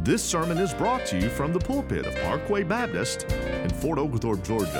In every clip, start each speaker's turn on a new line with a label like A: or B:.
A: This sermon is brought to you from the pulpit of Parkway Baptist in Fort Oglethorpe, Georgia.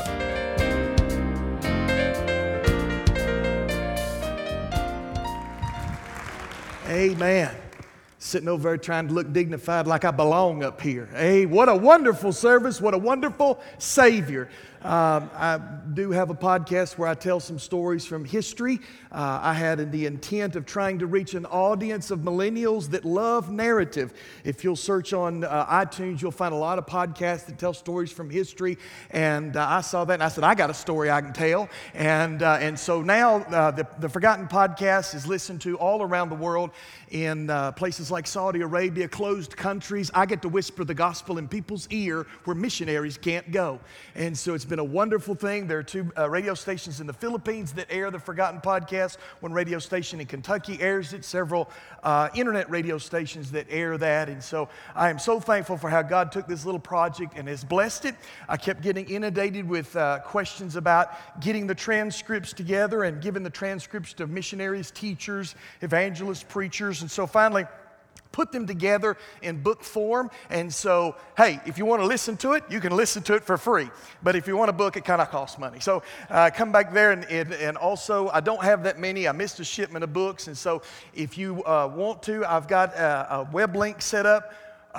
B: Amen. Sitting over there trying to look dignified like I belong up here. Hey, what a wonderful service. What a wonderful Savior. I do have a podcast where I tell some stories from history. I had the intent of trying to reach an audience of millennials that love narrative. If you'll search on iTunes, you'll find a lot of podcasts that tell stories from history. And I saw that and I said, I got a story I can tell. And so now the Forgotten Podcast is listened to all around the world in places like Saudi Arabia, closed countries. I get to whisper the gospel in people's ear where missionaries can't go. And so it's been a wonderful thing. There are two radio stations in the Philippines that air the Forgotten Podcast. One radio station in Kentucky airs it. Several internet radio stations that air that. And so I am so thankful for how God took this little project and has blessed it. I kept getting inundated with questions about getting the transcripts together and giving the transcripts to missionaries, teachers, evangelists, preachers. And so finally, put them together in book form. And so, hey, if you want to listen to it, you can listen to it for free. But if you want a book, it kind of costs money. So come back there. And also, I don't have that many. I missed a shipment of books. And so if you want to, I've got a web link set up.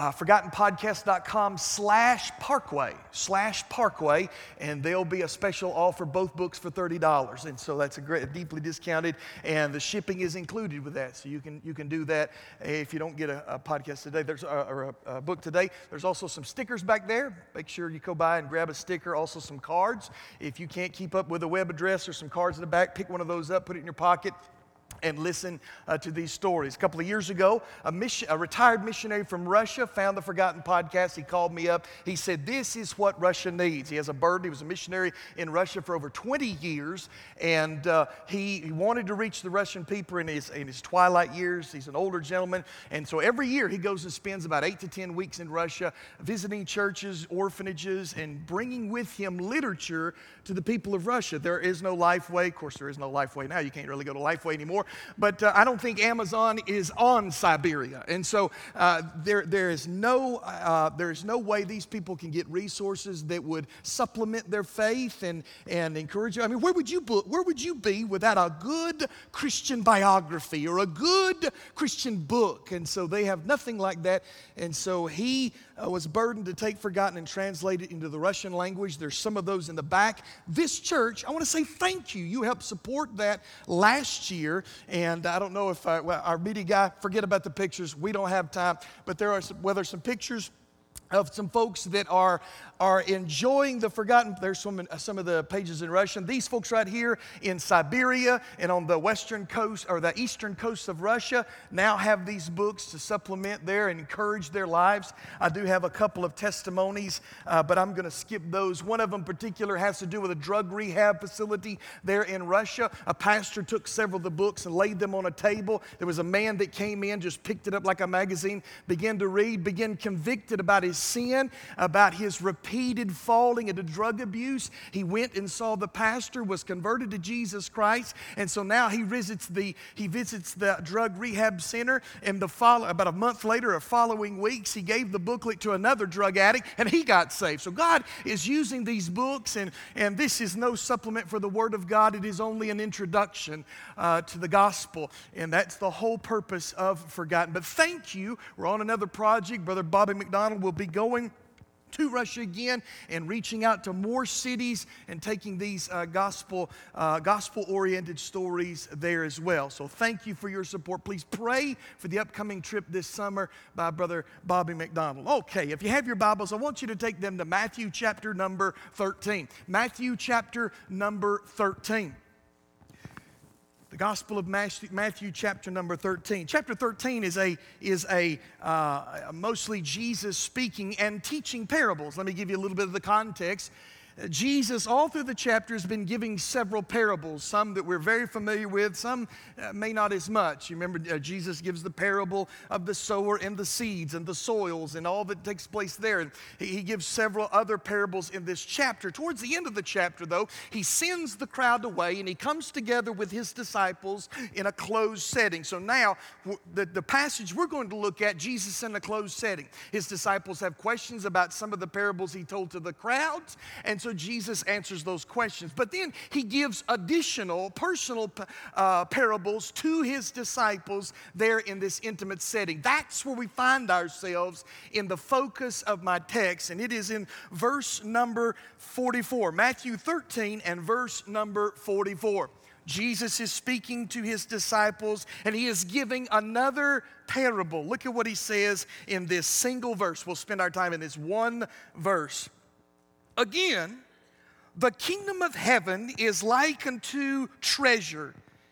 B: ForgottenPodcast.com/Parkway, and there'll be a special offer, both books for $30. And so that's deeply discounted, and the shipping is included with that. So you can do that if you don't get a podcast today. There's a book today. There's also some stickers back there. Make sure you go by and grab a sticker. Also some cards. If you can't keep up with a web address or some cards in the back, pick one of those up, put it in your pocket, and listen to these stories. A couple of years ago, a retired missionary from Russia found the Forgotten Podcast. He called me up. He said, this is what Russia needs. He has a burden. He was a missionary in Russia for over 20 years, and he wanted to reach the Russian people in his twilight years. He's an older gentleman, and so every year he goes and spends about 8 to 10 weeks in Russia, visiting churches, orphanages, and bringing with him literature to the people of Russia. There is no Lifeway. Of course, there is no Lifeway now. You can't really go to Lifeway anymore. But I don't think Amazon is on Siberia. And so there is no way these people can get resources that would supplement their faith and encourage you. I mean, where would you be without a good Christian biography or a good Christian book? And so they have nothing like that. And so he was burdened to take Forgotten and translate it into the Russian language. There's some of those in the back. This church, I want to say thank you. You helped support that last year. And I don't know if our media guy, forget about the pictures. We don't have time. But there are some pictures of some folks that are enjoying the Forgotten. There's some of the pages in Russian. These folks right here in Siberia and on the western coast or the eastern coast of Russia now have these books to supplement there and encourage their lives. I do have a couple of testimonies, but I'm going to skip those. One of them in particular has to do with a drug rehab facility there in Russia. A pastor took several of the books and laid them on a table. There was a man that came in, just picked it up like a magazine, began to read, began convicted about his sin, about his repeated falling into drug abuse. He went and saw the pastor, was converted to Jesus Christ, and so now he visits the drug rehab center. And about a month later, or following weeks, he gave the booklet to another drug addict, and he got saved. So God is using these books, and this is no supplement for the Word of God. It is only an introduction to the gospel, and that's the whole purpose of Forgotten. But thank you. We're on another project. Brother Bobby McDonald will be going to Russia again and reaching out to more cities and taking these gospel-oriented stories there as well. So thank you for your support. Please pray for the upcoming trip this summer by Brother Bobby McDonald. Okay, if you have your Bibles, I want you to take them to Matthew chapter number 13. Matthew chapter number 13. The Gospel of Matthew, chapter number 13. Chapter 13 is mostly Jesus speaking and teaching parables. Let me give you a little bit of the context. Jesus, all through the chapter, has been giving several parables, some that we're very familiar with, some may not as much. You remember Jesus gives the parable of the sower and the seeds and the soils and all that takes place there. And he gives several other parables in this chapter. Towards the end of the chapter, though, he sends the crowd away and he comes together with his disciples in a closed setting. So now, the passage we're going to look at, Jesus in a closed setting. His disciples have questions about some of the parables he told to the crowds, and so Jesus answers those questions. But then he gives additional personal parables to his disciples there in this intimate setting. That's where we find ourselves in the focus of my text, and it is in verse number 44. Matthew 13 and verse number 44. Jesus is speaking to his disciples, and he is giving another parable. Look at what he says in this single verse. We'll spend our time in this one verse. Again, the kingdom of heaven is like unto treasure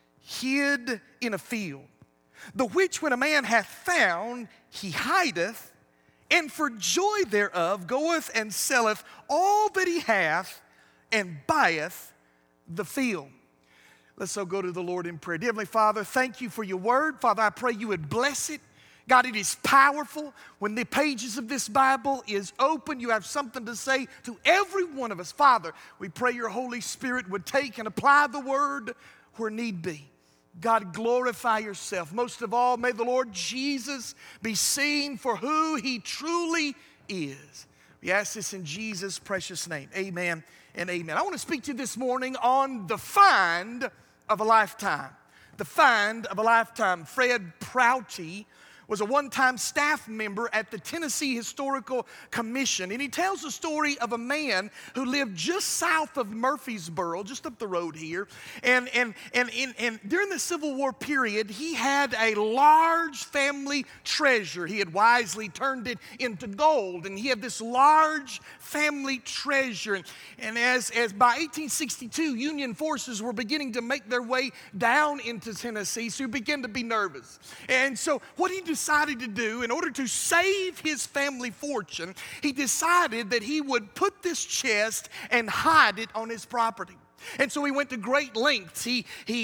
B: hid in a field, the which when a man hath found, he hideth, and for joy thereof goeth and selleth all that he hath, and buyeth the field. Let's so go to the Lord in prayer. Dear Heavenly Father, thank you for your word. Father, I pray you would bless it. God, it is powerful. When the pages of this Bible is open, you have something to say to every one of us. Father, we pray your Holy Spirit would take and apply the word where need be. God, glorify yourself. Most of all, may the Lord Jesus be seen for who he truly is. We ask this in Jesus' precious name. Amen and amen. I want to speak to you this morning on the find of a lifetime. The find of a lifetime. Fred Prouty was a one-time staff member at the Tennessee Historical Commission. And he tells the story of a man who lived just south of Murfreesboro, just up the road here. And during the Civil War period, he had a large family treasure. He had wisely turned it into gold. And he had this large family treasure. And as by 1862, Union forces were beginning to make their way down into Tennessee, so he began to be nervous. And so what he decided to do, in order to save his family fortune, he decided that he would put this chest and hide it on his property. And so he went to great lengths. He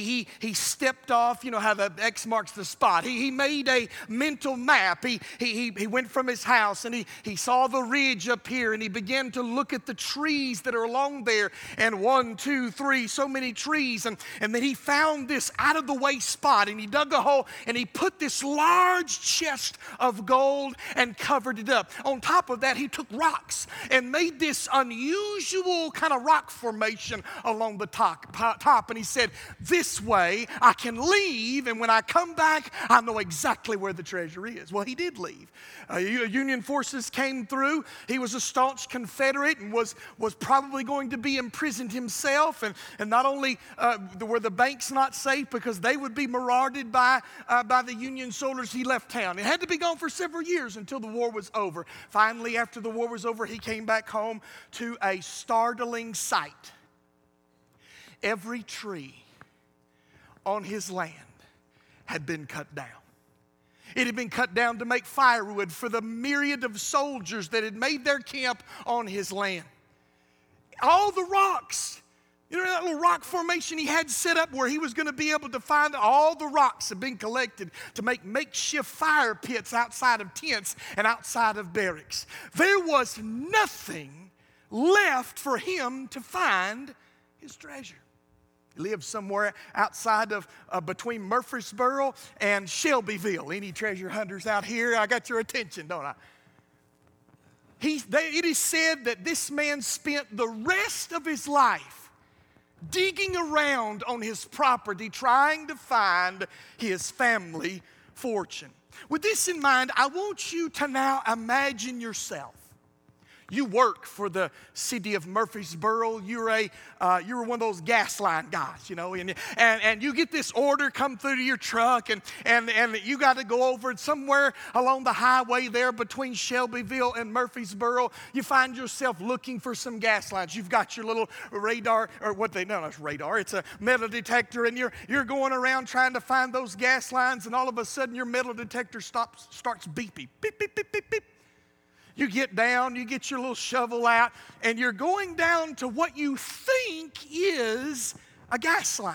B: stepped off, you know how the X marks the spot. He made a mental map. He went from his house and he saw the ridge up here, and he began to look at the trees that are along there. And 1, 2, 3, so many trees. And then he found this out of the way spot, and he dug a hole and he put this large chest of gold and covered it up. On top of that, he took rocks and made this unusual kind of rock formation along the top, and he said, this way I can leave, and when I come back, I know exactly where the treasure is. Well, he did leave. Union forces came through. He was a staunch Confederate and was probably going to be imprisoned himself, and not only were the banks not safe because they would be marauded by the Union soldiers, he left town. It had to be gone for several years until the war was over. Finally, after the war was over, he came back home to a startling sight. Every tree on his land had been cut down. It had been cut down to make firewood for the myriad of soldiers that had made their camp on his land. All the rocks, you know that little rock formation he had set up where he was going to be able to find, all the rocks had been collected to make makeshift fire pits outside of tents and outside of barracks. There was nothing left for him to find his treasure. He lived somewhere outside of, between Murfreesboro and Shelbyville. Any treasure hunters out here? I got your attention, don't I? It is said that this man spent the rest of his life digging around on his property trying to find his family fortune. With this in mind, I want you to now imagine yourself. You work for the city of Murfreesboro. You're one of those gas line guys, you know, and you get this order come through to your truck, and you got to go over it somewhere along the highway there between Shelbyville and Murfreesboro. You find yourself looking for some gas lines. You've got your little radar, or it's radar. It's a metal detector, and you're going around trying to find those gas lines, and all of a sudden your metal detector starts beeping, beep, beep, beep, beep, beep. You get down, you get your little shovel out, and you're going down to what you think is a gas line.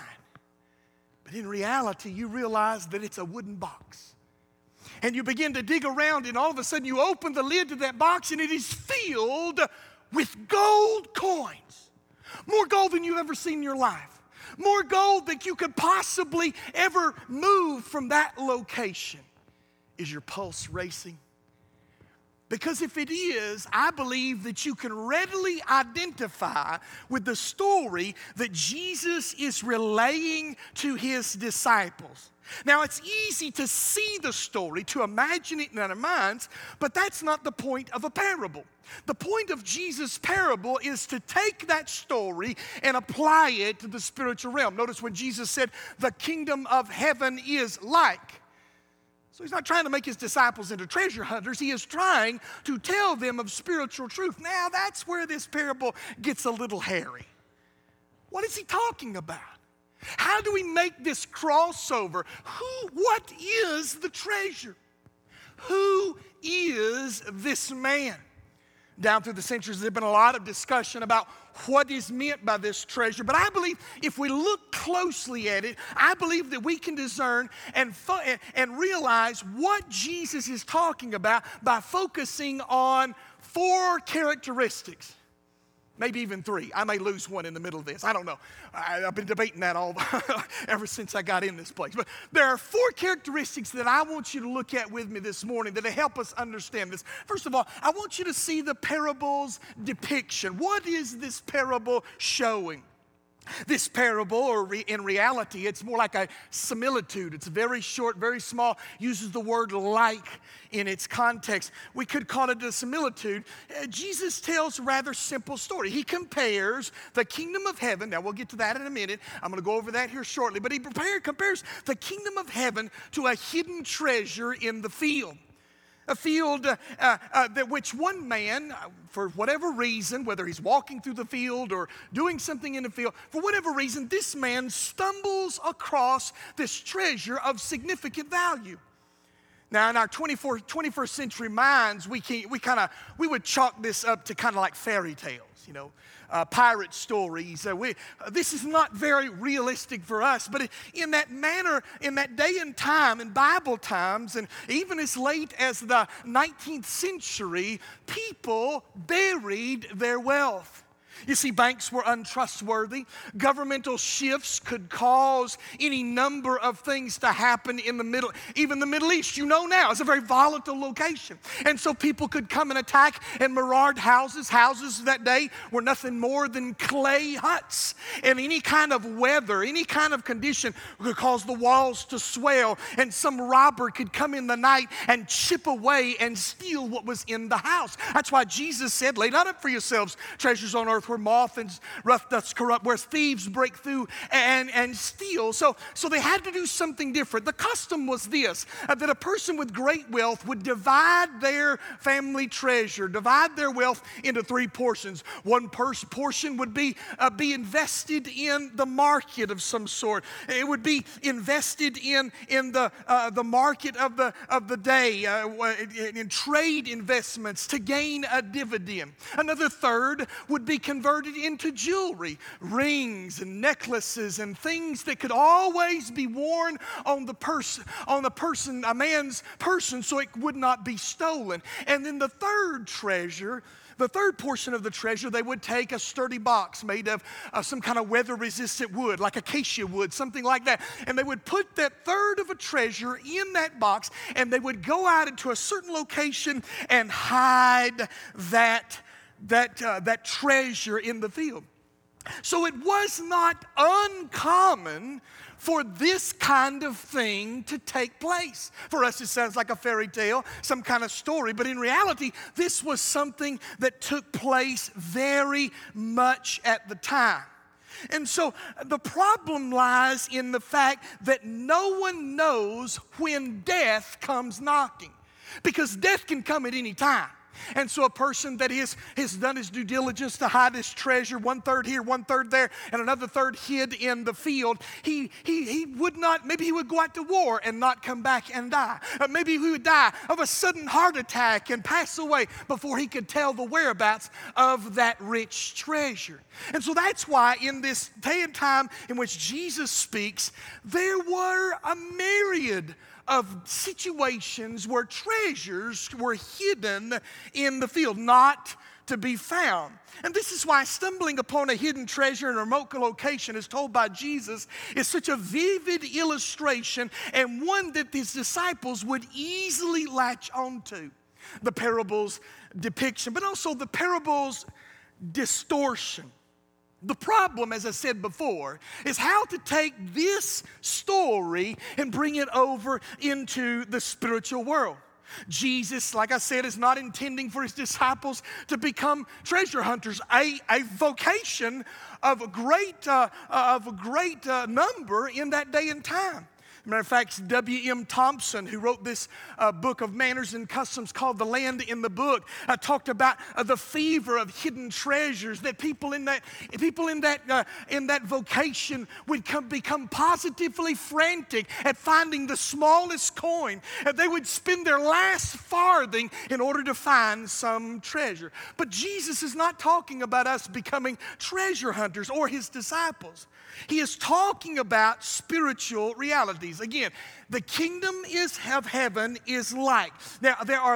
B: But in reality, you realize that it's a wooden box. And you begin to dig around, and all of a sudden you open the lid to that box, and it is filled with gold coins. More gold than you've ever seen in your life. More gold than you could possibly ever move from that location. Is your pulse racing? Because if it is, I believe that you can readily identify with the story that Jesus is relaying to his disciples. Now, it's easy to see the story, to imagine it in our minds, but that's not the point of a parable. The point of Jesus' parable is to take that story and apply it to the spiritual realm. Notice when Jesus said, the kingdom of heaven is like. So he's not trying to make his disciples into treasure hunters. He is trying to tell them of spiritual truth. Now, that's where this parable gets a little hairy. What is he talking about? How do we make this crossover? What is the treasure? Who is this man? Down through the centuries, there's been a lot of discussion about what is meant by this treasure. But I believe if we look closely at it, I believe that we can discern and realize what Jesus is talking about by focusing on 4 characteristics. Maybe even 3. I may lose one in the middle of this. I don't know. I've been debating that all ever since I got in this place. But there are 4 characteristics that I want you to look at with me this morning that help us understand this. First of all, I want you to see the parable's depiction. What is this parable showing? This parable, or in reality, it's more like a similitude. It's very short, very small, uses the word like in its context. We could call it a similitude. Jesus tells a rather simple story. He compares the kingdom of heaven, now we'll get to that in a minute, I'm going to go over that here shortly, but he compares the kingdom of heaven to a hidden treasure in the field. A field that which one man, for whatever reason, whether he's walking through the field or doing something in the field, for whatever reason, this man stumbles across this treasure of significant value. Now, in our 21st century minds, we would chalk this up to kind of like fairy tales, pirate stories. This is not very realistic for us, but in that manner, in that day and time, in Bible times, and even as late as the 19th century, people buried their wealth. You see, banks were untrustworthy. Governmental shifts could cause any number of things to happen in the Middle East. Now, it's a very volatile location. And so people could come and attack and maraud houses. Houses that day were nothing more than clay huts. And any kind of weather, any kind of condition could cause the walls to swell. And some robber could come in the night and chip away and steal what was in the house. That's why Jesus said, lay not up for yourselves treasures on earth where moth and rough dust corrupt, where thieves break through and steal. So they had to do something different. The custom was this, that a person with great wealth would divide their family treasure, divide their wealth into 3 portions. One portion would be invested in the market of some sort. It would be invested in the market of the day, in trade investments to gain a dividend. Another third would be converted into jewelry, rings and necklaces and things that could always be worn on a man's person, so it would not be stolen. And then the third portion of the treasure, they would take a sturdy box made of some kind of weather-resistant wood, like acacia wood, something like that. And they would put that third of a treasure in that box, and they would go out into a certain location and hide that treasure in the field. So it was not uncommon for this kind of thing to take place. For us, it sounds like a fairy tale, some kind of story, but in reality, this was something that took place very much at the time. And so the problem lies in the fact that no one knows when death comes knocking, because death can come at any time. And so a person that has done his due diligence to hide his treasure, 1/3 here, 1/3 there, and another third hid in the field, he would not, maybe he would go out to war and not come back and die. Maybe he would die of a sudden heart attack and pass away before he could tell the whereabouts of that rich treasure. And so that's why in this day and time in which Jesus speaks, there were a myriad of situations where treasures were hidden in the field, not to be found. And this is why stumbling upon a hidden treasure in a remote location, as told by Jesus, is such a vivid illustration and one that his disciples would easily latch onto. The parable's depiction, but also the parable's distortion. The problem, as I said before, is how to take this story and bring it over into the spiritual world. Jesus, like I said, is not intending for his disciples to become treasure hunters, a vocation of a great number in that day and time. Matter of fact, W.M. Thompson, who wrote this book of manners and customs called The Land in the Book, talked about the fever of hidden treasures, that people in that vocation would become positively frantic at finding the smallest coin. They would spend their last farthing in order to find some treasure. But Jesus is not talking about us becoming treasure hunters or his disciples. He is talking about spiritual realities. Again, the kingdom of heaven is like. Now,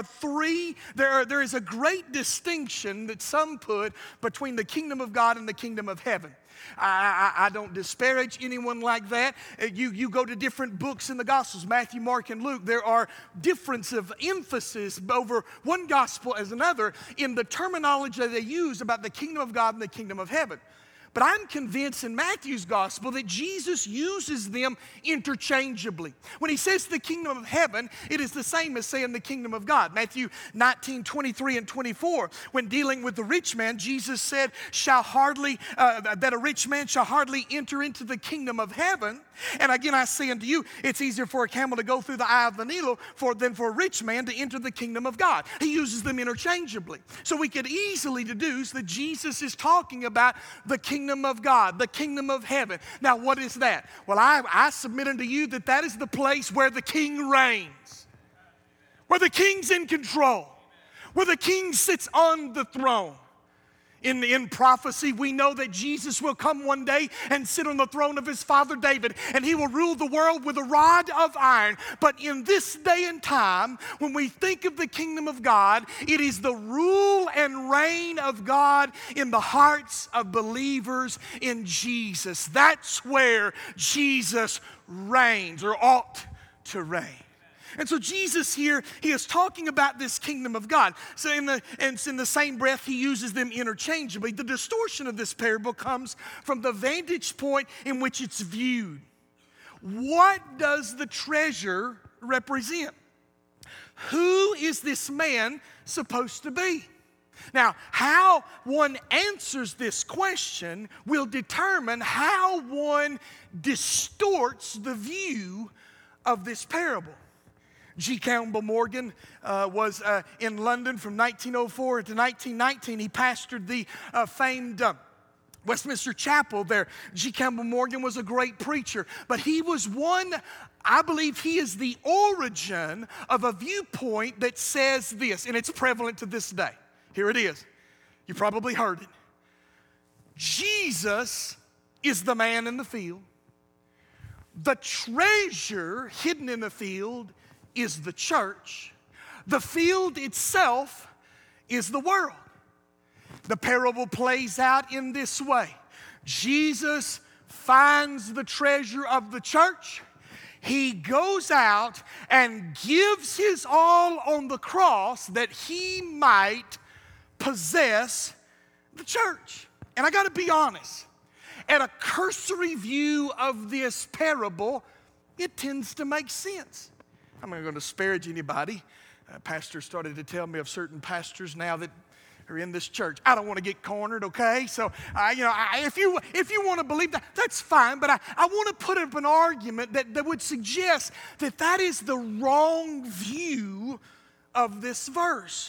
B: there is a great distinction that some put between the kingdom of God and the kingdom of heaven. I don't disparage anyone like that. You go to different books in the Gospels, Matthew, Mark, and Luke. There are differences of emphasis over one gospel as another in the terminology that they use about the kingdom of God and the kingdom of heaven. But I'm convinced in Matthew's gospel that Jesus uses them interchangeably. When he says the kingdom of heaven, it is the same as saying the kingdom of God. Matthew 19:23 and 24, when dealing with the rich man, Jesus said, that a rich man shall hardly enter into the kingdom of heaven. And again, I say unto you, it's easier for a camel to go through the eye of the needle than for a rich man to enter the kingdom of God. He uses them interchangeably. So we could easily deduce that Jesus is talking about the kingdom of God, the kingdom of heaven. Now, what is that? Well, I submit unto you that is the place where the king reigns, where the king's in control, where the king sits on the throne. In prophecy, we know that Jesus will come one day and sit on the throne of his father David, and he will rule the world with a rod of iron. But in this day and time, when we think of the kingdom of God, it is the rule and reign of God in the hearts of believers in Jesus. That's where Jesus reigns, or ought to reign. And so Jesus here, he is talking about this kingdom of God. So in the same breath, he uses them interchangeably. The distortion of this parable comes from the vantage point in which it's viewed. What does the treasure represent? Who is this man supposed to be? Now, how one answers this question will determine how one distorts the view of this parable. G. Campbell Morgan was in London from 1904 to 1919. He pastored the famed Westminster Chapel there. G. Campbell Morgan was a great preacher, but he was one, I believe he is the origin of a viewpoint that says this, and it's prevalent to this day. Here it is. You probably heard it. Jesus is the man in the field. The treasure hidden in the field is the church. The field itself is the world. The parable plays out in this way. Jesus finds the treasure of the church. He goes out and gives his all on the cross that he might possess the church. And I got to be honest, at a cursory view of this parable, it tends to make sense. I'm not going to disparage anybody. Pastors started to tell me of certain pastors now that are in this church. I don't want to get cornered, okay? So, if you want to believe that, that's fine. But I want to put up an argument that would suggest that is the wrong view of this verse.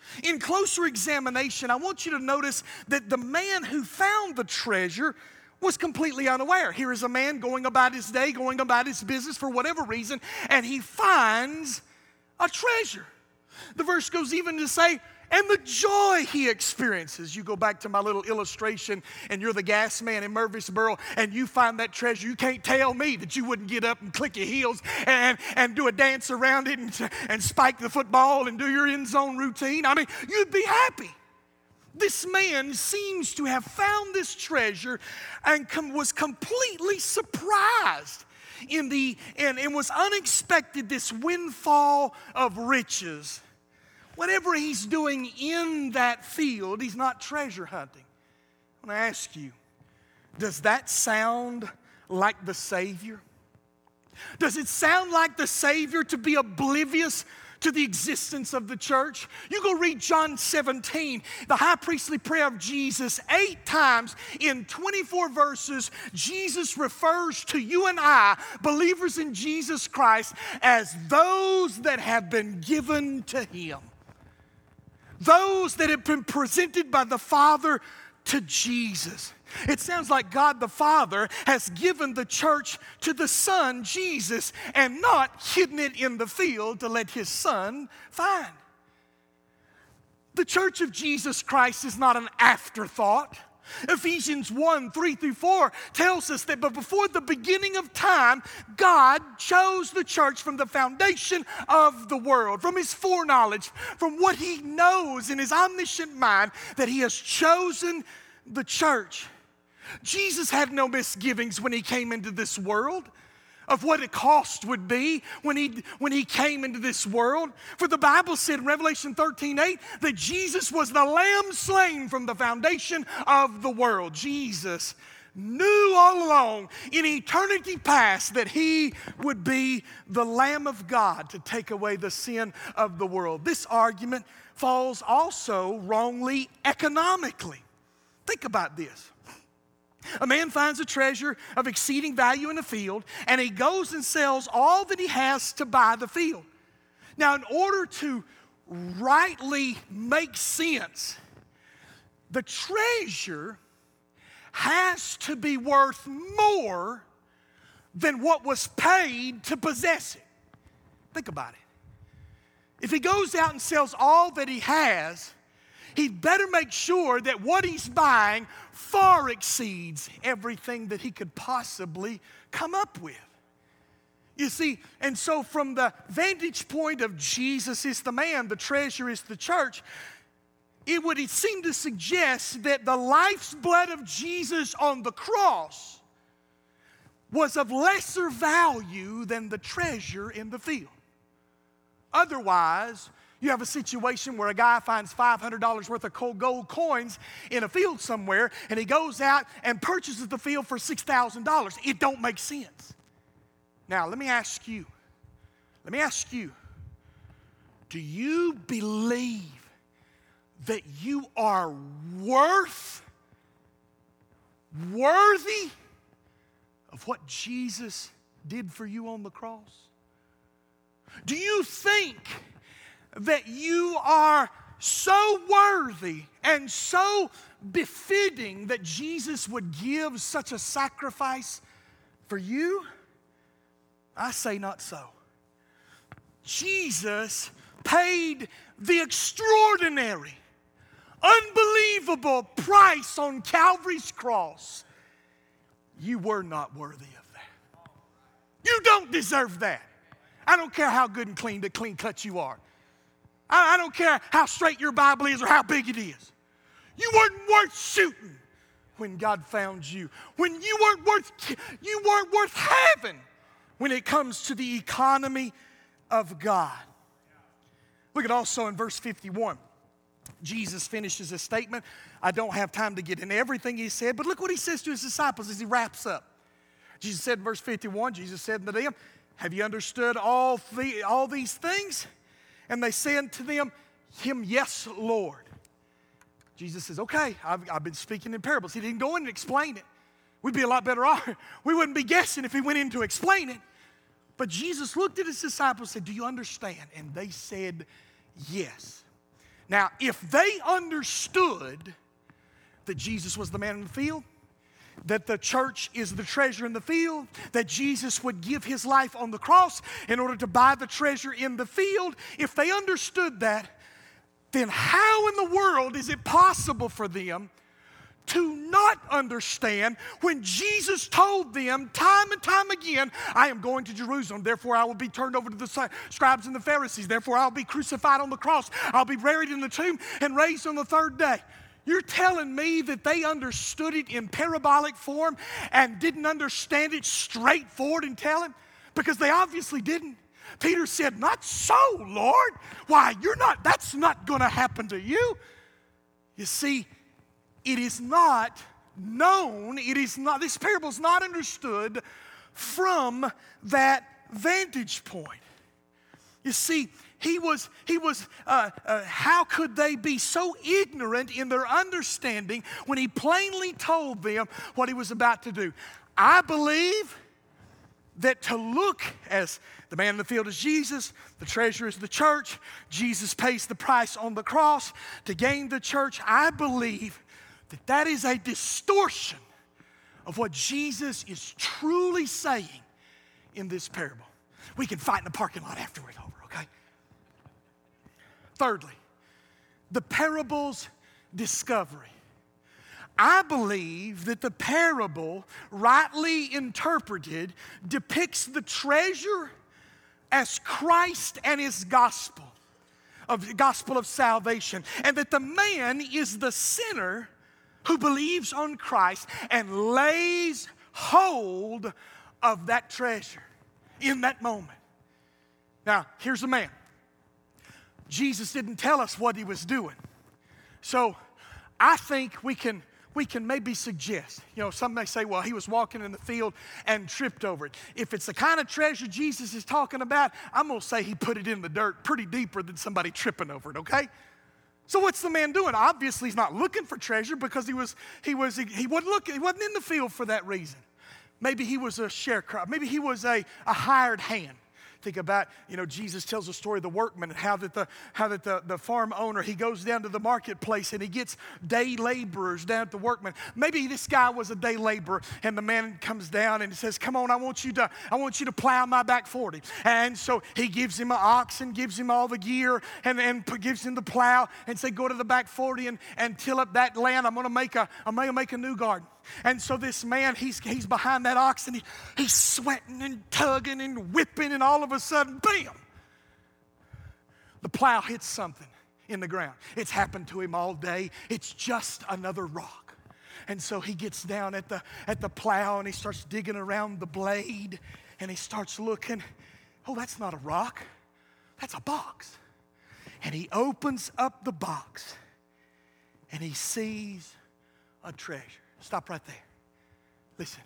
B: In closer examination, I want you to notice that the man who found the treasure was completely unaware. Here is a man going about his day, going about his business for whatever reason, and he finds a treasure. The verse goes even to say, and the joy he experiences. You go back to my little illustration, and you're the gas man in Murfreesboro, and you find that treasure. You can't tell me that you wouldn't get up and click your heels and do a dance around it and spike the football and do your end zone routine. I mean, you'd be happy. This man seems to have found this treasure and was completely surprised and was unexpected, this windfall of riches. Whatever he's doing in that field, he's not treasure hunting. I want to ask you, does that sound like the Savior? Does it sound like the Savior to be oblivious to the existence of the church? You go read John 17, the high priestly prayer of Jesus. 8 times in 24 verses, Jesus refers to you and I, believers in Jesus Christ, as those that have been given to Him. Those that have been presented by the Father to Jesus. It sounds like God the Father has given the church to the Son, Jesus, and not hidden it in the field to let His Son find. The church of Jesus Christ is not an afterthought. Ephesians 1, 3 through 4 tells us that but before the beginning of time, God chose the church from the foundation of the world, from His foreknowledge, from what He knows in His omniscient mind, that He has chosen the church. Jesus had no misgivings when He came into this world of what a cost would be when he came into this world. For the Bible said in Revelation 13:8 that Jesus was the Lamb slain from the foundation of the world. Jesus knew all along in eternity past that He would be the Lamb of God to take away the sin of the world. This argument falls also wrongly economically. Think about this. A man finds a treasure of exceeding value in a field, and he goes and sells all that he has to buy the field. Now, in order to rightly make sense, the treasure has to be worth more than what was paid to possess it. Think about it. If he goes out and sells all that he has, he'd better make sure that what he's buying far exceeds everything that he could possibly come up with. You see, and so from the vantage point of Jesus is the man, the treasure is the church, it would seem to suggest that the life's blood of Jesus on the cross was of lesser value than the treasure in the field. Otherwise, you have a situation where a guy finds $500 worth of gold coins in a field somewhere, and he goes out and purchases the field for $6,000. It don't make sense. Now, let me ask you, do you believe that you are worthy of what Jesus did for you on the cross? Do you think that you are so worthy and so befitting that Jesus would give such a sacrifice for you? I say not so. Jesus paid the extraordinary, unbelievable price on Calvary's cross. You were not worthy of that. You don't deserve that. I don't care how good and clean cut you are. I don't care how straight your Bible is or how big it is. You weren't worth shooting when God found you. When you weren't worth having when it comes to the economy of God. Look at also in verse 51. Jesus finishes his statement. I don't have time to get into everything he said, but look what he says to his disciples as he wraps up. Jesus said in verse 51, Jesus said to them, have you understood all these things? And they said to him, yes, Lord. Jesus says, okay, I've been speaking in parables. He didn't go in and explain it. We'd be a lot better off. We wouldn't be guessing if he went in to explain it. But Jesus looked at his disciples and said, do you understand? And they said, yes. Now, if they understood that Jesus was the man in the field, that the church is the treasure in the field, that Jesus would give his life on the cross in order to buy the treasure in the field, if they understood that, then how in the world is it possible for them to not understand when Jesus told them time and time again, I am going to Jerusalem, therefore I will be turned over to the scribes and the Pharisees, therefore I'll be crucified on the cross, I'll be buried in the tomb and raised on the third day. You're telling me that they understood it in parabolic form and didn't understand it straightforward and tell him? Because they obviously didn't. Peter said, not so, Lord. Why, that's not going to happen to you. You see, it is not known, this parable is not understood from that vantage point. You see, how could they be so ignorant in their understanding when he plainly told them what he was about to do? I believe that to look as the man in the field is Jesus, the treasure is the church, Jesus pays the price on the cross to gain the church, I believe that is a distortion of what Jesus is truly saying in this parable. We can fight in the parking lot afterward over, okay? Thirdly, the parable's discovery. I believe that the parable, rightly interpreted, depicts the treasure as Christ and his gospel of salvation, and that the man is the sinner who believes on Christ and lays hold of that treasure in that moment. Now, here's the man. Jesus didn't tell us what he was doing. So I think we can maybe suggest, some may say, well, he was walking in the field and tripped over it. If it's the kind of treasure Jesus is talking about, I'm going to say he put it in the dirt pretty deeper than somebody tripping over it, okay? So what's the man doing? Obviously, he's not looking for treasure because he wasn't in the field for that reason. Maybe he was a sharecropper. Maybe he was a hired hand. Think about, Jesus tells the story of the workman and how that the farm owner, he goes down to the marketplace and he gets day laborers down at the workman. Maybe this guy was a day laborer and the man comes down and says, come on, I want you to plow my back 40. And so he gives him an ox and gives him all the gear and gives him the plow and say, go to the back 40 and till up that land. I'm going to make a new garden. And so this man, he's behind that ox and he's sweating and tugging and whipping, and all of a sudden, bam! The plow hits something in the ground. It's happened to him all day. It's just another rock. And so he gets down at the plow and he starts digging around the blade and he starts looking. Oh, that's not a rock. That's a box. And he opens up the box and he sees a treasure. Stop right there. Listen.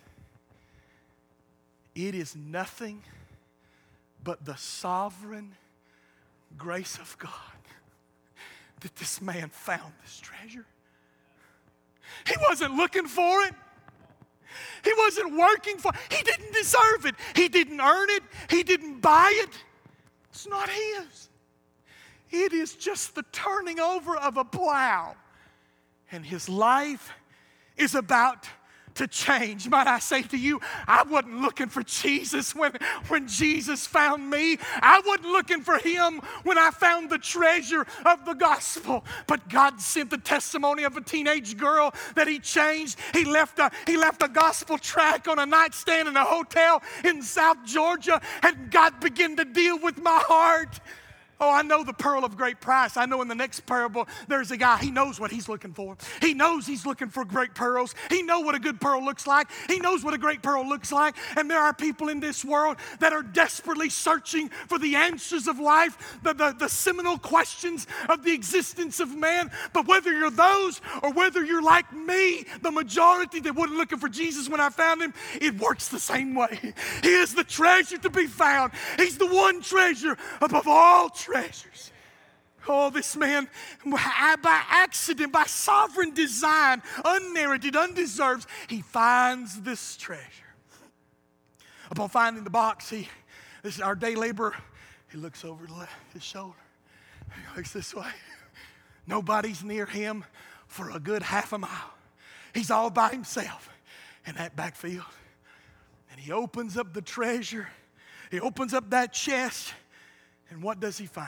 B: It is nothing but the sovereign grace of God that this man found this treasure. He wasn't looking for it. He wasn't working for it. He didn't deserve it. He didn't earn it. He didn't buy it. It's not his. It is just the turning over of a plow. And his life is about to change. Might I say to you, I wasn't looking for Jesus when Jesus found me. I wasn't looking for him when I found the treasure of the gospel. But God sent the testimony of a teenage girl that he changed. He left a gospel tract on a nightstand in a hotel in South Georgia, and God began to deal with my heart. Oh, I know the pearl of great price. I know in the next parable, there's a guy, he knows what he's looking for. He knows he's looking for great pearls. He knows what a good pearl looks like. He knows what a great pearl looks like. And there are people in this world that are desperately searching for the answers of life, the seminal questions of the existence of man. But whether you're those or whether you're like me, the majority that wasn't looking for Jesus when I found him, it works the same way. He is the treasure to be found. He's the one treasure above all treasures. Oh, this man, by accident, by sovereign design, unmerited, undeserved, he finds this treasure. Upon finding the box, this is our day laborer. He looks over his shoulder. He looks this way. Nobody's near him for a good half a mile. He's all by himself in that backfield. And he opens up the treasure. He opens up that chest. And what does he find?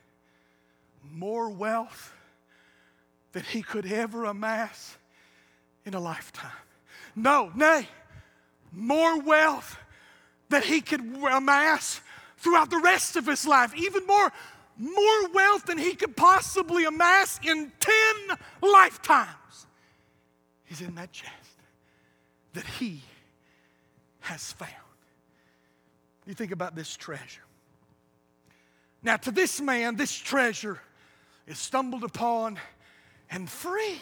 B: More wealth than he could ever amass in a lifetime. No, nay, more wealth that he could amass throughout the rest of his life. Even more wealth than he could possibly amass in 10 lifetimes is in that chest that he has found. You think about this treasure. Now, to this man, this treasure is stumbled upon and free.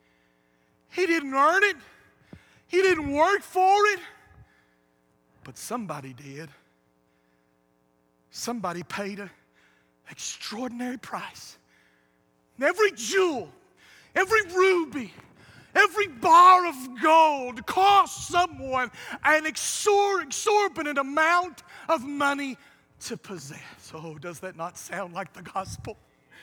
B: He didn't earn it. He didn't work for it. But somebody did. Somebody paid an extraordinary price. And every jewel, every ruby, every bar of gold cost someone an exorbitant amount of money to possess. Oh, does that not sound like the gospel?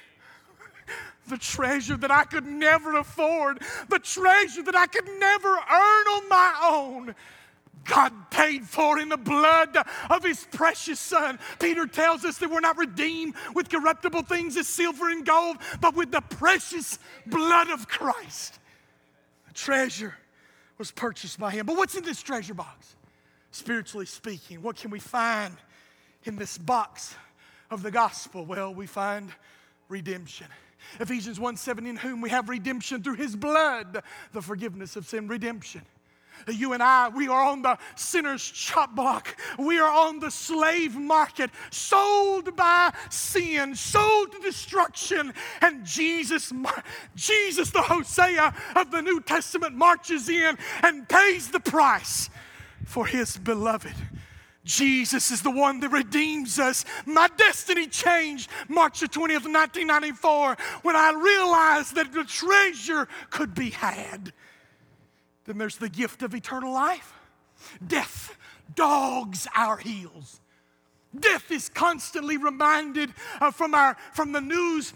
B: The treasure that I could never afford, the treasure that I could never earn on my own, God paid for in the blood of His precious Son. Peter tells us that we're not redeemed with corruptible things as silver and gold, but with the precious blood of Christ. The treasure was purchased by Him. But what's in this treasure box? Spiritually speaking, what can we find in this box of the gospel? Well, we find redemption. Ephesians 1:7, in whom we have redemption through His blood, the forgiveness of sin, redemption. You and I, we are on the sinner's chop block. We are on the slave market, sold by sin, sold to destruction. And Jesus, the Hosea of the New Testament, marches in and pays the price for His beloved. Jesus is the one that redeems us. My destiny changed March the 20th, 1994, when I realized that the treasure could be had. Then there's the gift of eternal life. Death dogs our heels. Death is constantly reminded from the news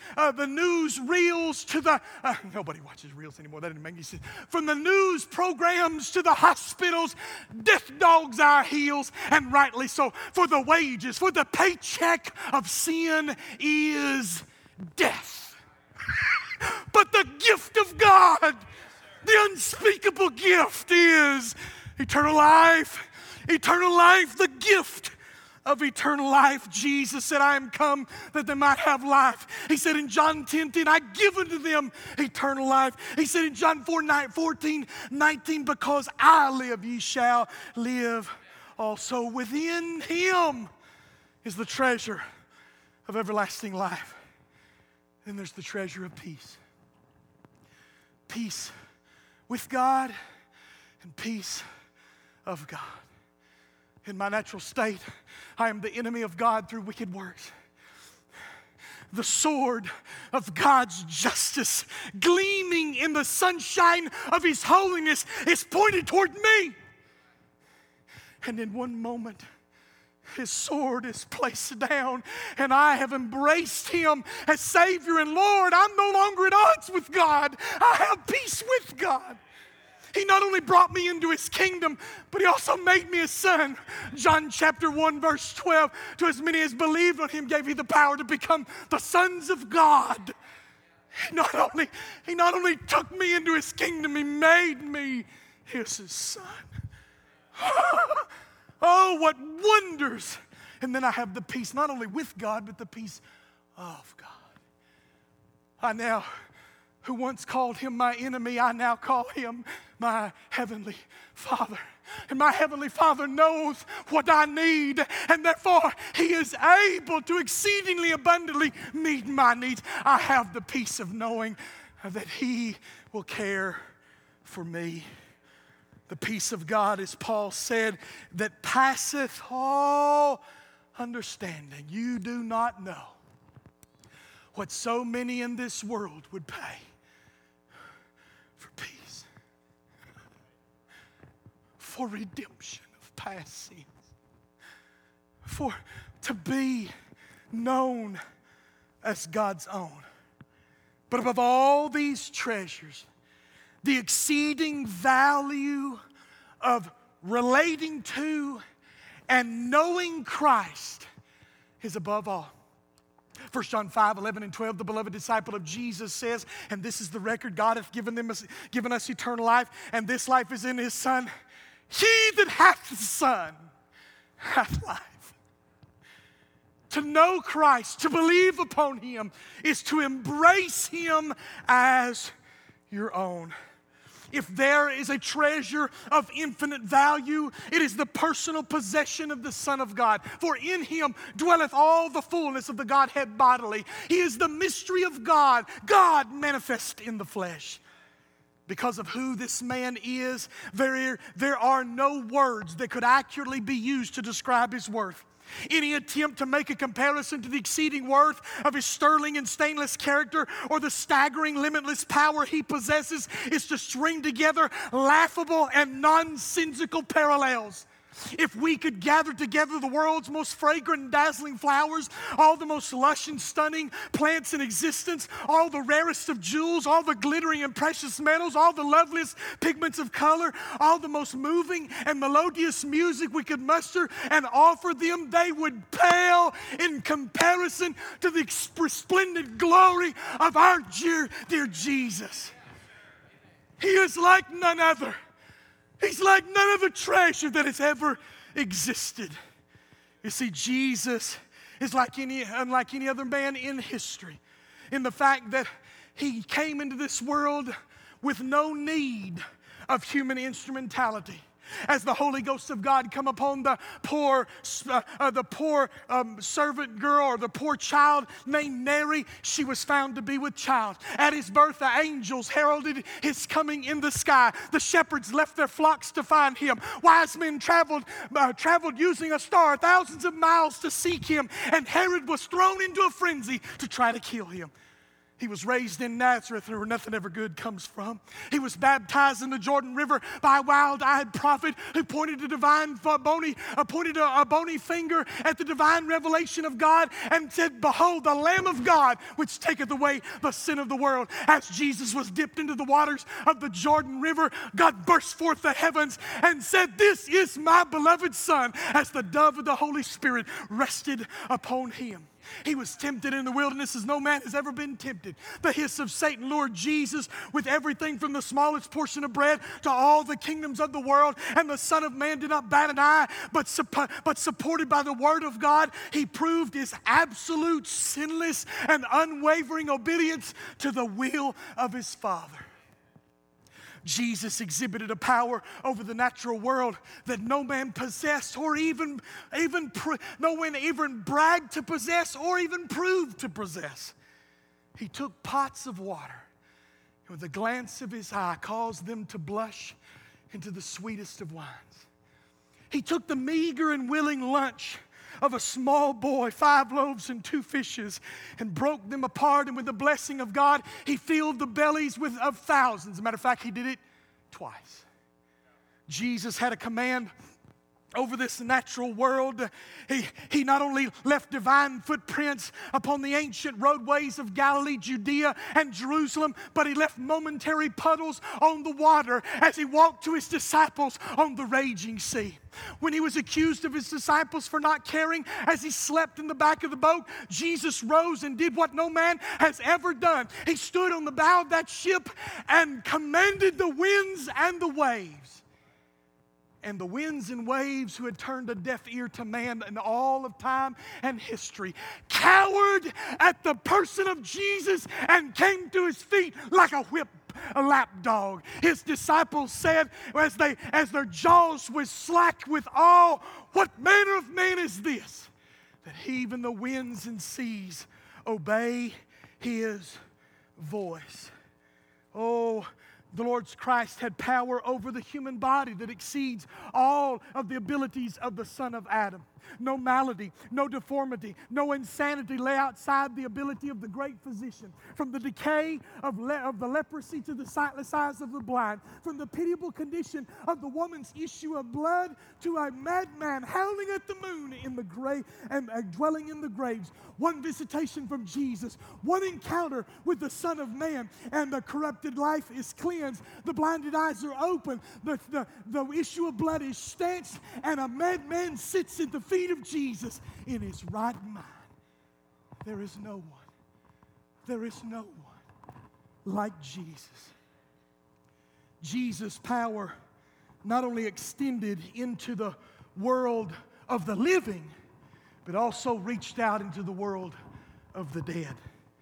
B: reels to the nobody watches reels anymore. That didn't make any sense. From the news programs to the hospitals, death dogs our heels, and rightly so. For the wages, for the paycheck of sin is death. But the gift of God, the unspeakable gift, is eternal life. Eternal life, the gift of eternal life. Jesus said, I am come that they might have life. He said in John 10:10, I give unto them eternal life. He said in John 14:19, because I live, ye shall live also. Within Him is the treasure of everlasting life. Then there's the treasure of peace. Peace with God and peace of God. In my natural state, I am the enemy of God through wicked works. The sword of God's justice, gleaming in the sunshine of His holiness, is pointed toward me. And in one moment, His sword is placed down, and I have embraced Him as Savior and Lord. I'm no longer at odds with God. I have peace with God. He not only brought me into His kingdom, but He also made me a son. John chapter 1, verse 12, to as many as believed on Him gave He the power to become the sons of God. He not only took me into His kingdom, He made me His son. Oh, what wonders. And then I have the peace, not only with God, but the peace of God. I now, who once called Him my enemy, I now call Him my Heavenly Father. And my Heavenly Father knows what I need, and therefore He is able to exceedingly abundantly meet my needs. I have the peace of knowing that He will care for me. The peace of God, as Paul said, that passeth all understanding. You do not know what so many in this world would pay for peace, for redemption of past sins, for to be known as God's own. But above all these treasures, the exceeding value of relating to and knowing Christ is above all. 1 John 5, 11 and 12, the beloved disciple of Jesus says, and this is the record, God hath given us eternal life, and this life is in his Son. He that hath the Son hath life. To know Christ, to believe upon him, is to embrace him as your own. If there is a treasure of infinite value, it is the personal possession of the Son of God. For in him dwelleth all the fullness of the Godhead bodily. He is the mystery of God, God manifest in the flesh. Because of who this man is, there are no words that could accurately be used to describe his worth. Any attempt to make a comparison to the exceeding worth of his sterling and stainless character or the staggering limitless power he possesses is to string together laughable and nonsensical parallels. If we could gather together the world's most fragrant and dazzling flowers, all the most lush and stunning plants in existence, all the rarest of jewels, all the glittering and precious metals, all the loveliest pigments of color, all the most moving and melodious music we could muster and offer them, they would pale in comparison to the resplendent glory of our dear Jesus. He is like none other. He's like none other treasure that has ever existed. You see, Jesus is unlike any other man in history in the fact that he came into this world with no need of human instrumentality. As the Holy Ghost of God come upon the poor servant girl or the poor child named Mary, she was found to be with child. At his birth, the angels heralded his coming in the sky. The shepherds left their flocks to find him. Wise men traveled using a star thousands of miles to seek him, and Herod was thrown into a frenzy to try to kill him. He was raised in Nazareth, where nothing ever good comes from. He was baptized in the Jordan River by a wild-eyed prophet who pointed a bony finger at the divine revelation of God and said, "Behold, the Lamb of God, which taketh away the sin of the world." As Jesus was dipped into the waters of the Jordan River, God burst forth the heavens and said, "This is my beloved Son," as the dove of the Holy Spirit rested upon him. He was tempted in the wilderness as no man has ever been tempted. The hiss of Satan lured Jesus with everything from the smallest portion of bread to all the kingdoms of the world. And the Son of Man did not bat an eye, but supported by the Word of God, he proved his absolute sinless and unwavering obedience to the will of his Father. Jesus exhibited a power over the natural world that no man possessed or no one even bragged to possess or even proved to possess. He took pots of water and with a glance of his eye caused them to blush into the sweetest of wines. He took the meager and willing lunch of a small boy, 5 loaves and 2 fishes, and broke them apart, and with the blessing of God, he filled the bellies of thousands. As a matter of fact, he did it twice. Jesus had a command over this natural world. He not only left divine footprints upon the ancient roadways of Galilee, Judea, and Jerusalem, but he left momentary puddles on the water as he walked to his disciples on the raging sea. When he was accused of his disciples for not caring as he slept in the back of the boat, Jesus rose and did what no man has ever done. He stood on the bow of that ship and commanded the winds and the waves. And the winds and waves, who had turned a deaf ear to man in all of time and history, cowered at the person of Jesus and came to his feet like a lapdog. His disciples said, as their jaws were slack with awe, "What manner of man is this, that even the winds and seas obey his voice?" Oh, The Lord Christ had power over the human body that exceeds all of the abilities of the son of Adam. No malady, no deformity, no insanity lay outside the ability of the great physician. From the decay of the leprosy to the sightless eyes of the blind, from the pitiable condition of the woman's issue of blood to a madman howling at the moon in the grave and dwelling in the graves. One visitation from Jesus, one encounter with the Son of Man, and the corrupted life is cleansed. The blinded eyes are open. The issue of blood is stanched, and a madman sits at the feet of Jesus in his right mind. There is no one like Jesus. Jesus' power not only extended into the world of the living, but also reached out into the world of the dead.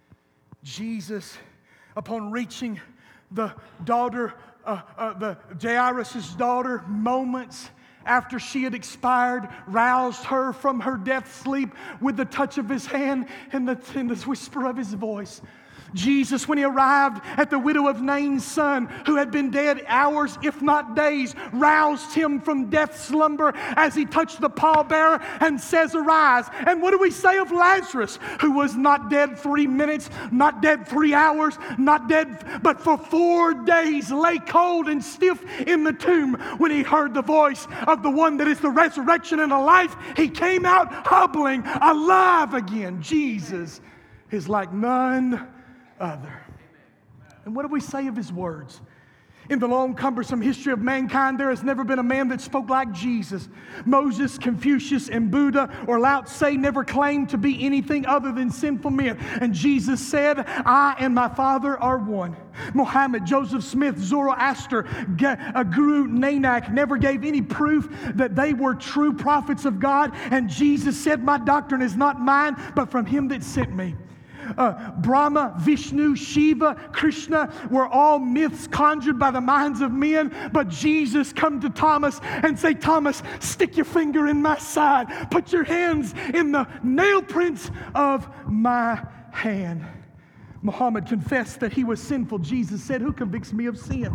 B: Jesus, upon reaching the daughter, the Jairus' daughter, moments after she had expired, roused her from her death sleep with the touch of his hand and the whisper of his voice. Jesus, when he arrived at the widow of Nain's son, who had been dead hours, if not days, roused him from death's slumber as he touched the pallbearer and says, "Arise." And what do we say of Lazarus, who was not dead 3 minutes, not dead 3 hours, not dead, but for 4 days lay cold and stiff in the tomb? When he heard the voice of the one that is the resurrection and the life, he came out hobbling, alive again. Jesus is like none other. And what do we say of his words? In the long, cumbersome history of mankind, there has never been a man that spoke like Jesus. Moses, Confucius, and Buddha or Lao Tse never claimed to be anything other than sinful men. And Jesus said, "I and my Father are one." Muhammad, Joseph Smith, Zoroaster, Guru Nanak never gave any proof that they were true prophets of God. And Jesus said, "My doctrine is not mine, but from him that sent me." Brahma, Vishnu, Shiva, Krishna were all myths conjured by the minds of men, but Jesus come to Thomas and say, "Thomas, stick your finger in my side. Put your hands in the nail prints of my hand." Muhammad confessed that he was sinful. Jesus said, "Who convicts me of sin?"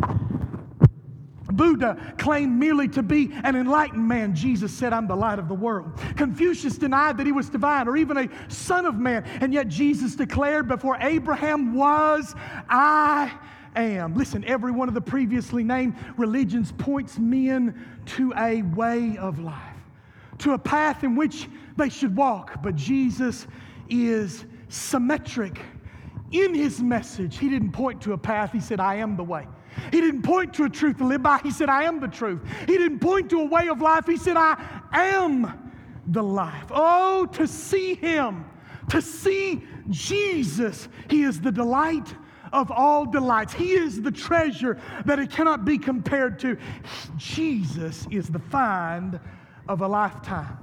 B: Buddha claimed merely to be an enlightened man. Jesus said, "I'm the light of the world." Confucius denied that he was divine or even a son of man. And yet Jesus declared, "Before Abraham was, I am." Listen, every one of the previously named religions points men to a way of life, to a path in which they should walk. But Jesus is symmetric in his message. He didn't point to a path. He said, "I am the way." He didn't point to a truth to live by. He said, "I am the truth." He didn't point to a way of life. He said, "I am the life." Oh, to see him, to see Jesus. He is the delight of all delights. He is the treasure that it cannot be compared to. Jesus is the find of a lifetime.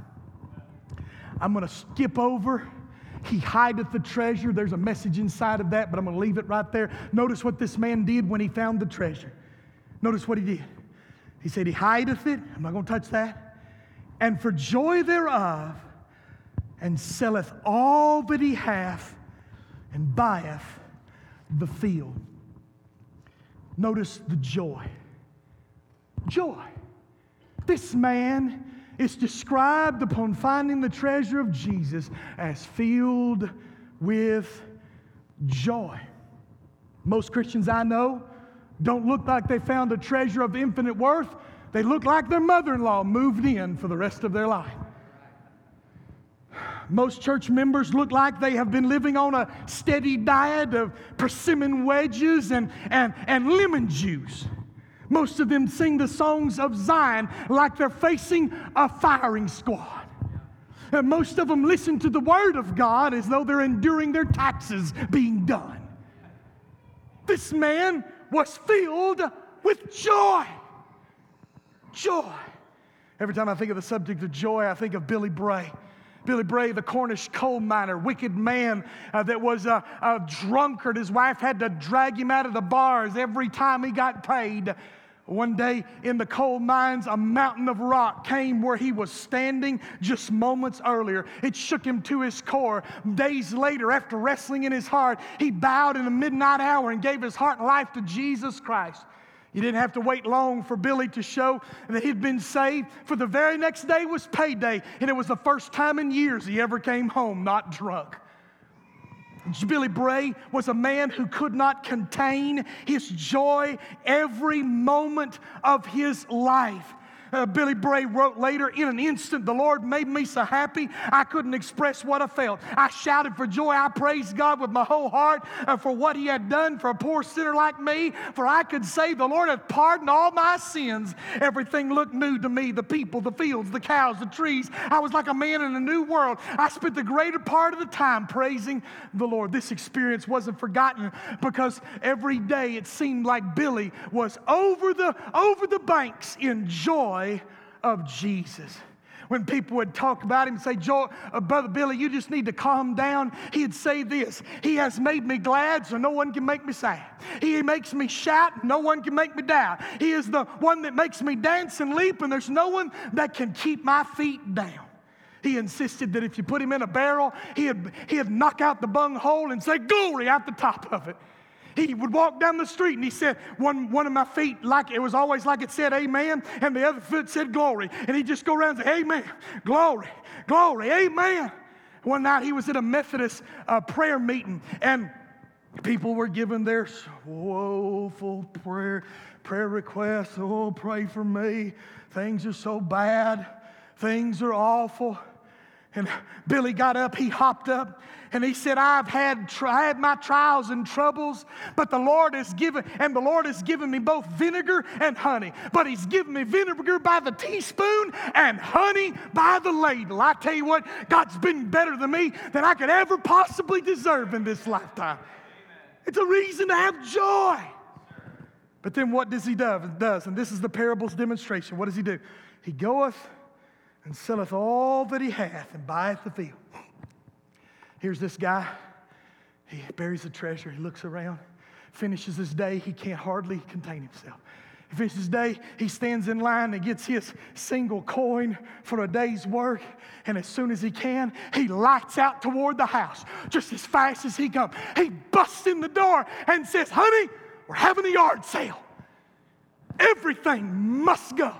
B: I'm going to skip over "He hideth the treasure." There's a message inside of that, but I'm going to leave it right there. Notice what this man did when he found the treasure. Notice what he did. He said, "He hideth it." I'm not going to touch that. "And for joy thereof, and selleth all that he hath, and buyeth the field." Notice the joy. Joy. This man is described upon finding the treasure of Jesus as filled with joy. Most Christians I know don't look like they found a treasure of infinite worth. They look like their mother-in-law moved in for the rest of their life. Most church members look like they have been living on a steady diet of persimmon wedges and lemon juice. Most of them sing the songs of Zion like they're facing a firing squad. And most of them listen to the Word of God as though they're enduring their taxes being done. This man was filled with joy. Joy. Every time I think of the subject of joy, I think of Billy Bray. Billy Bray, the Cornish coal miner, wicked man that was a drunkard. His wife had to drag him out of the bars every time he got paid. One day in the coal mines, a mountain of rock came where he was standing just moments earlier. It shook him to his core. Days later, after wrestling in his heart, he bowed in the midnight hour and gave his heart and life to Jesus Christ.
C: You didn't have to wait long for Billy to show that he'd been saved, for the very next day was payday, and it was the first time in years he ever came home not drunk. Billy Bray was a man who could not contain his joy every moment of his life. Billy Bray wrote later, "In an instant, the Lord made me so happy, I couldn't express what I felt. I shouted for joy. I praised God with my whole heart for what He had done for a poor sinner like me. For I could say, the Lord hath pardoned all my sins. Everything looked new to me, the people, the fields, the cows, the trees. I was like a man in a new world. I spent the greater part of the time praising the Lord." This experience wasn't forgotten because every day it seemed like Billy was over the banks in joy of Jesus. When people would talk about him and say, "Brother Billy, you just need to calm down," he'd say this: "He has made me glad, so no one can make me sad. He makes me shout, no one can make me down. He is the one that makes me dance and leap, and there's no one that can keep my feet down." He insisted that if you put him in a barrel, he'd knock out the bung hole and say, "Glory," out the top of it. He would walk down the street and he said, one of my feet, it was always like it said amen, and the other foot said glory. And he'd just go around and say, "Amen, glory, glory, amen." One night he was at a Methodist prayer meeting, and people were giving their woeful prayer requests. "Oh, pray for me. Things are so bad. Things are awful." And Billy got up, he hopped up, and he said, I had my trials and troubles, but the Lord has given me both vinegar and honey. But He's given me vinegar by the teaspoon and honey by the ladle. I tell you what, God's been better to me than I could ever possibly deserve in this lifetime. It's a reason to have joy. But then what does He do? And this is the parable's demonstration. What does He do? He goeth and selleth all that he hath, and buyeth the field. Here's this guy. He buries the treasure. He looks around, finishes his day. He can't hardly contain himself. He finishes his day. He stands in line and gets his single coin for a day's work. And as soon as he can, he lights out toward the house just as fast as he comes. He busts in the door and says, "Honey, we're having a yard sale. Everything must go."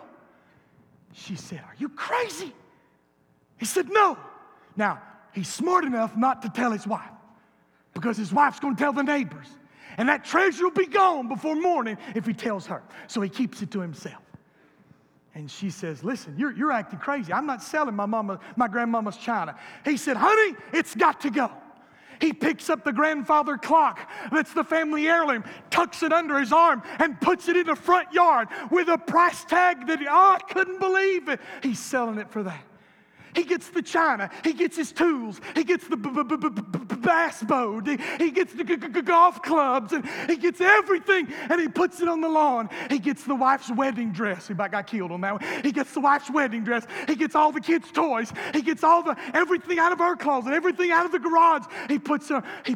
C: She said, "Are you crazy?" He said, "No." Now, he's smart enough not to tell his wife, because his wife's going to tell the neighbors. And that treasure will be gone before morning if he tells her. So he keeps it to himself. And she says, "Listen, you're acting crazy. I'm not selling my grandmama's china." He said, "Honey, it's got to go." He picks up the grandfather clock that's the family heirloom, tucks it under his arm, and puts it in the front yard with a price tag that, I couldn't believe it. He's selling it for that. He gets the china. He gets his tools. He gets the bass boat. He gets the golf clubs. And he gets everything, and he puts it on the lawn. He gets the wife's wedding dress. He about got killed on that one. He gets the wife's wedding dress. He gets all the kids' toys. He gets everything out of her closet, everything out of the garage. He puts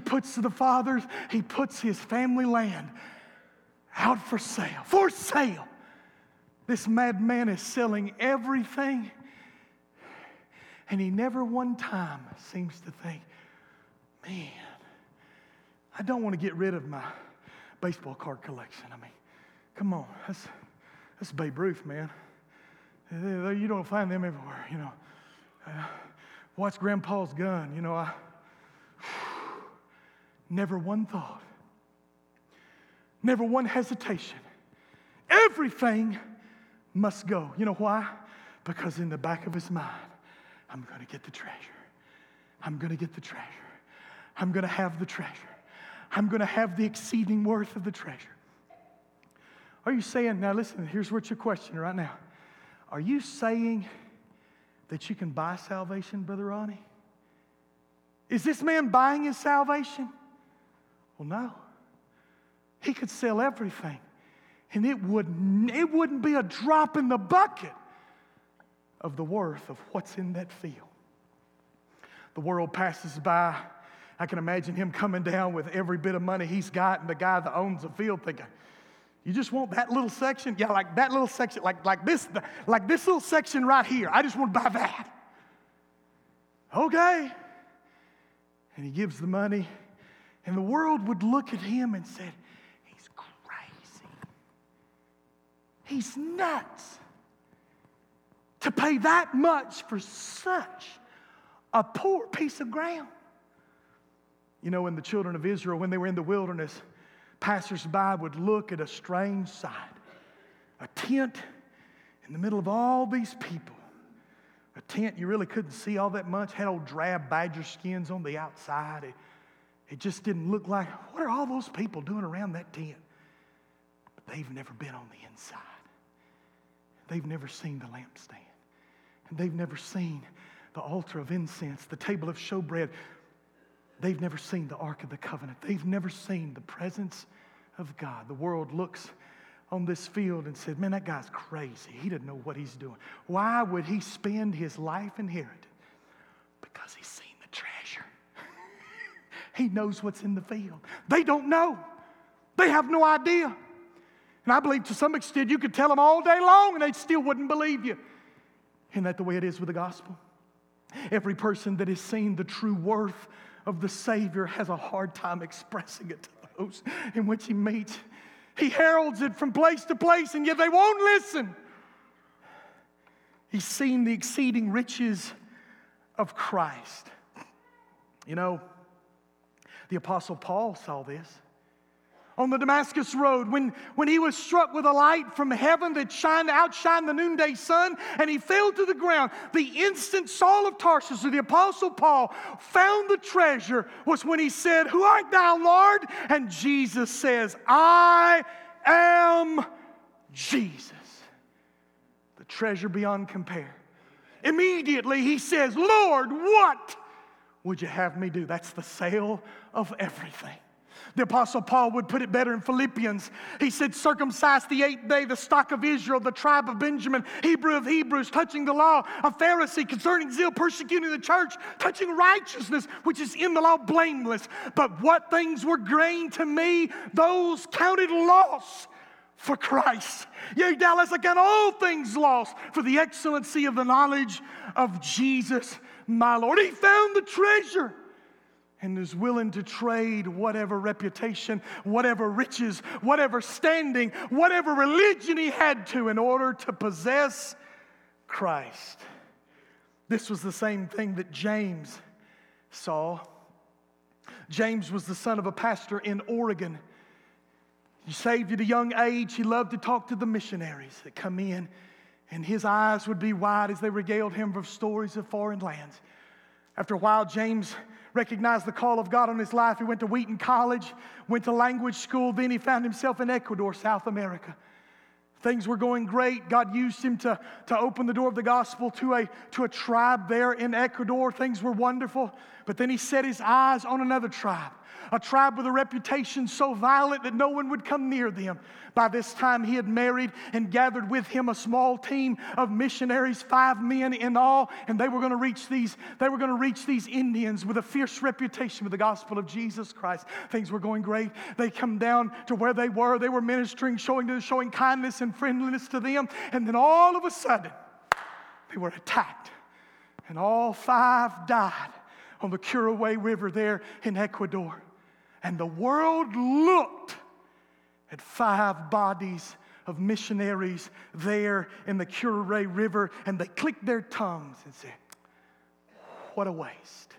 C: his family land out for sale. For sale. This madman is selling everything. And he never one time seems to think, "Man, I don't want to get rid of my baseball card collection. I mean, come on, that's Babe Ruth, man. You don't find them everywhere, you know. Watch Grandpa's gun, you know. Never one thought. Never one hesitation. Everything must go. You know why? Because in the back of his mind, I'm going to get the treasure. I'm going to get the treasure. I'm going to have the treasure. I'm going to have the exceeding worth of the treasure. Are you saying, now listen, here's what's your question right now. Are you saying that you can buy salvation, Brother Ronnie? Is this man buying his salvation? Well, no. He could sell everything, and it wouldn't be a drop in the bucket of the worth of what's in that field. The world passes by. I can imagine him coming down with every bit of money he's got, and the guy that owns the field thinking, "You just want that little section? Yeah, like that little section, like this little section right here. I just want to buy that." Okay. And he gives the money, and the world would look at him and say, "He's crazy. He's nuts to pay that much for such a poor piece of ground. You know, when the children of Israel, when they were in the wilderness, passers-by would look at a strange sight. A tent in the middle of all these people. A tent you really couldn't see all that much, had old drab badger skins on the outside. It just didn't look like, what are all those people doing around that tent? But they've never been on the inside. They've never seen the lampstand. And they've never seen the altar of incense, the table of showbread. They've never seen the Ark of the Covenant. They've never seen the presence of God. The world looks on this field and says, man, that guy's crazy. He doesn't know what he's doing. Why would he spend his life inheritance? Because he's seen the treasure. He knows what's in the field. They don't know. They have no idea. And I believe to some extent you could tell them all day long and they still wouldn't believe you. Isn't that the way it is with the gospel? Every person that has seen the true worth of the Savior has a hard time expressing it to those in which he meets. He heralds it from place to place, and yet they won't listen. He's seen the exceeding riches of Christ. You know, the Apostle Paul saw this. On the Damascus Road, when he was struck with a light from heaven that outshined the noonday sun, and he fell to the ground, the instant Saul of Tarsus, or the Apostle Paul, found the treasure was when he said, "Who art thou, Lord?" And Jesus says, "I am Jesus." The treasure beyond compare. Immediately he says, "Lord, what would you have me do?" That's the sale of everything. The Apostle Paul would put it better in Philippians. He said, "Circumcised the 8th day, the stock of Israel, the tribe of Benjamin, Hebrew of Hebrews, touching the law, a Pharisee, concerning zeal, persecuting the church, touching righteousness, which is in the law, blameless. But what things were gain to me, those counted loss for Christ. Yea, doubtless I count all things lost for the excellency of the knowledge of Jesus, my Lord." He found the treasure and is willing to trade whatever reputation, whatever riches, whatever standing, whatever religion he had to in order to possess Christ. This was the same thing that James saw. James was the son of a pastor in Oregon. He saved at a young age. He loved to talk to the missionaries that come in, and his eyes would be wide as they regaled him of stories of foreign lands. After a while, James recognized the call of God on his life. He went to Wheaton College, went to language school. Then he found himself in Ecuador, South America. Things were going great. God used him to open the door of the gospel to a tribe there in Ecuador. Things were wonderful. But then he set his eyes on another tribe, a tribe with a reputation so violent that no one would come near them. By this time, he had married and gathered with him a small team of missionaries, 5 men in all, and they were going to reach these Indians with a fierce reputation with the gospel of Jesus Christ. Things were going great. They come down to where they were. They were ministering, showing kindness and friendliness to them, and then all of a sudden, they were attacked, and all 5 died on the Curaray River there in Ecuador. And the world looked at 5 bodies of missionaries there in the Curaray River, and they clicked their tongues and said, "What a waste.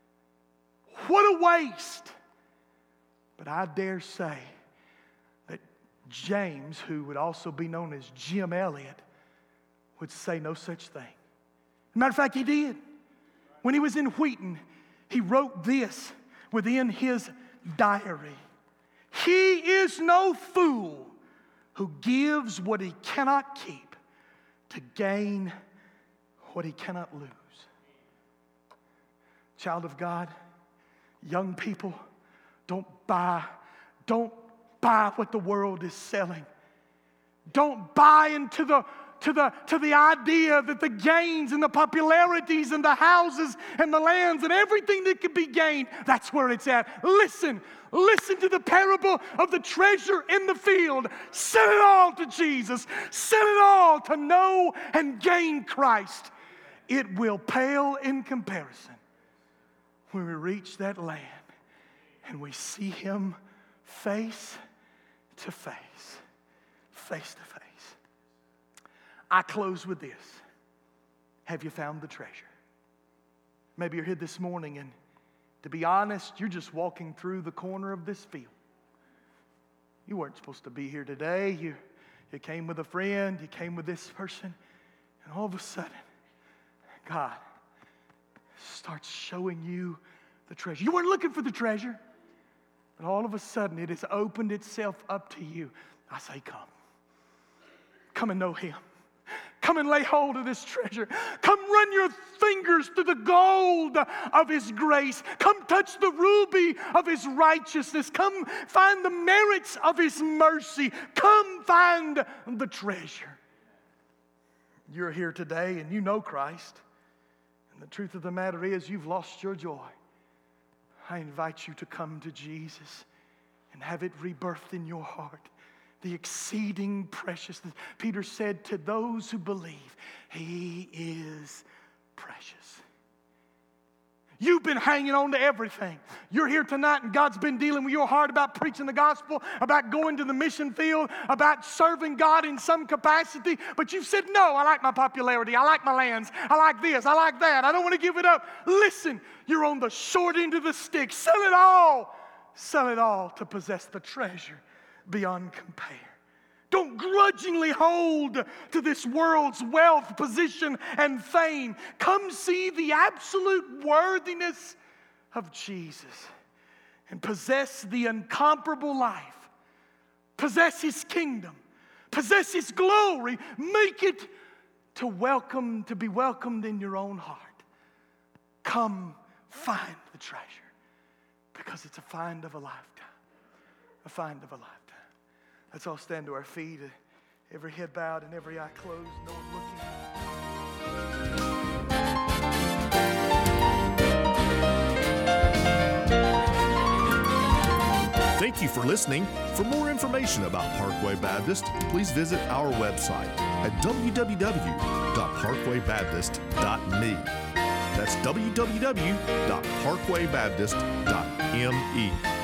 C: What a waste." But I dare say that James, who would also be known as Jim Elliot, would say no such thing. As a matter of fact, he did. When he was in Wheaton, he wrote this within his diary: "He is no fool who gives what he cannot keep to gain what he cannot lose." Child of God, young people, don't buy what the world is selling. Don't buy into the idea that the gains and the popularities and the houses and the lands and everything that could be gained, that's where it's at. Listen to the parable of the treasure in the field. Sell it all to Jesus. Sell it all to know and gain Christ. It will pale in comparison when we reach that land and we see Him face to face. Face to face. I close with this. Have you found the treasure? Maybe you're here this morning and to be honest, you're just walking through the corner of this field. You weren't supposed to be here today. You came with a friend. You came with this person. And all of a sudden, God starts showing you the treasure. You weren't looking for the treasure. But all of a sudden, it has opened itself up to you. I say, come. Come and know Him. Come and lay hold of this treasure. Come run your fingers through the gold of His grace. Come touch the ruby of His righteousness. Come find the merits of His mercy. Come find the treasure. You're here today and you know Christ. And the truth of the matter is you've lost your joy. I invite you to come to Jesus and have it rebirthed in your heart. The exceeding preciousness. Peter said to those who believe, He is precious. You've been hanging on to everything. You're here tonight and God's been dealing with your heart about preaching the gospel, about going to the mission field, about serving God in some capacity. But you've said, no, I like my popularity. I like my lands. I like this. I like that. I don't want to give it up. Listen, you're on the short end of the stick. Sell it all. Sell it all to possess the treasure beyond compare. Don't grudgingly hold to this world's wealth, position, and fame. Come see the absolute worthiness of Jesus and possess the incomparable life. Possess His kingdom. Possess His glory. Make it to be welcomed in your own heart. Come find the treasure because it's a find of a lifetime. A find of a lifetime. Let's all stand to our feet, every head bowed and every eye closed, no one looking.
A: Thank you for listening. For more information about Parkway Baptist, please visit our website at www.parkwaybaptist.me. That's www.parkwaybaptist.me.